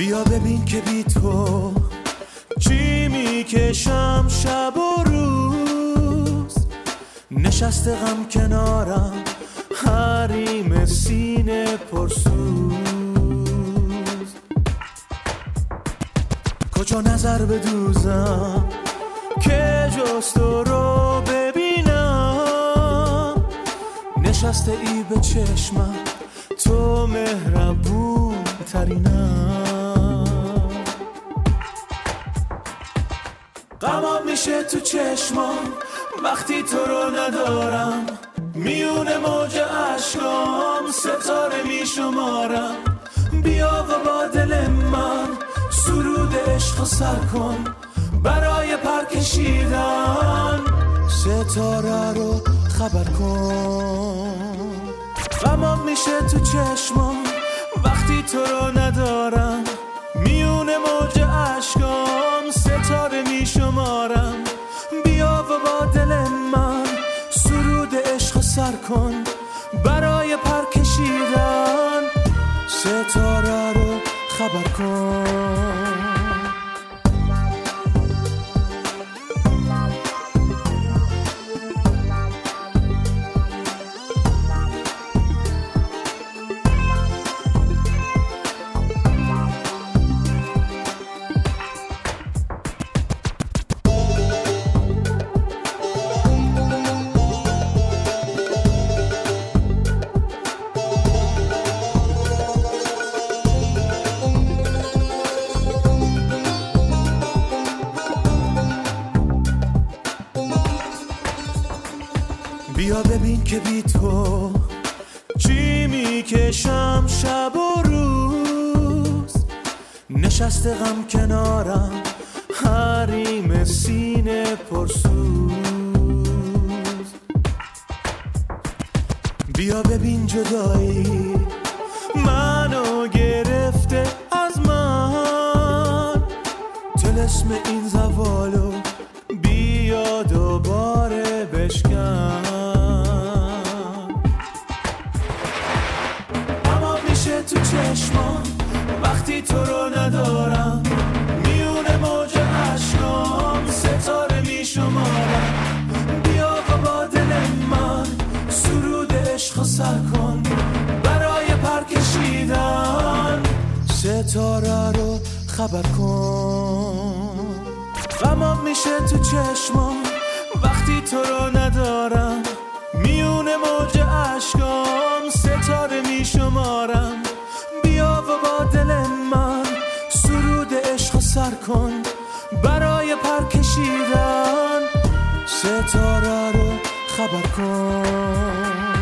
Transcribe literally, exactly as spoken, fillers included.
بیا ببین که بی تو چی میکشم شب و روز، نشسته غم کنارم حریم سینه پرسوز. کجا نظر بدوزم که جز تو رو ببینم، نشسته ای به چشمم تو مهربون ترینم. غمام میشه تو چشمام وقتی تو رو ندارم، میونه موج عشقام ستاره میشمارم. بیا و با دل من سرود عشق سر کن، برای پر کشیدن ستاره رو خبر کن. غمام میشه تو چشمام وقتی تو رو ندارم، میونه موج عشقام ستاره میشمارم. بیا و با دل من سرود عشق سر کن، برای پر کشیدن ستاره رو خبر کن. بیا ببین که بی تو چی میکشم شب و روز، نشسته غم کنارم حریم سینه پرسوز. بیا ببین جدایی منو گرفته از من، طلسم این زوالو بیا دوباره بشکن. تو چشمام وقتی تو رو ندارم، میونه موج عشقام ستاره میشمارم. بیا و با دل من سرود عشق سر کن، برای پر کشیدن ستاره رو خبر کن. غمام میشه تو چشمام وقتی تو رو ندارم، میونه موج عشقام ستاره میشمارم. بیا و با دل من سرود عشق سر کن، برای پر کشیدن ستاره رو خبر کن.